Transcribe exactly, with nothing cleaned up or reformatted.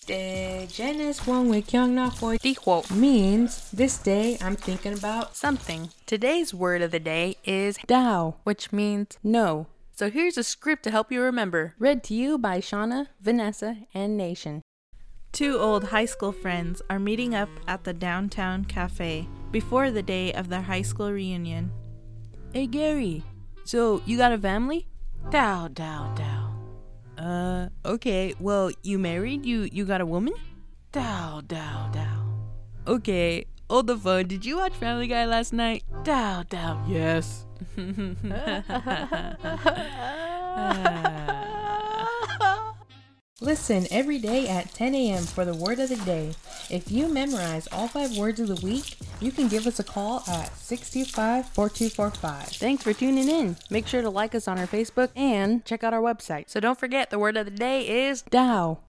Day Genes Wong Wei Kyung Na Hoi Dihuo means this day I'm thinking about something. Today's word of the day is Dao, which means no. so here's a script to help you remember. Read to you by Shauna, Vanessa, and Nation. Two old high school friends are meeting up at the downtown cafe before the day of their high school reunion. Hey Gary, so you got a family? Dao, dao, dao. Uh, okay, well, you married? You you got a woman? Dao, dao, dao. Okay, hold the phone. Did you watch Family Guy last night? Dao, dao. Yes. Listen every day at ten a.m. for the word of the day. If you memorize all five words of the week, you can give us a call at six two five, four two four five. Thanks for tuning in. Make sure to like us on our Facebook and check out our website. So don't forget, the word of the day is Dao.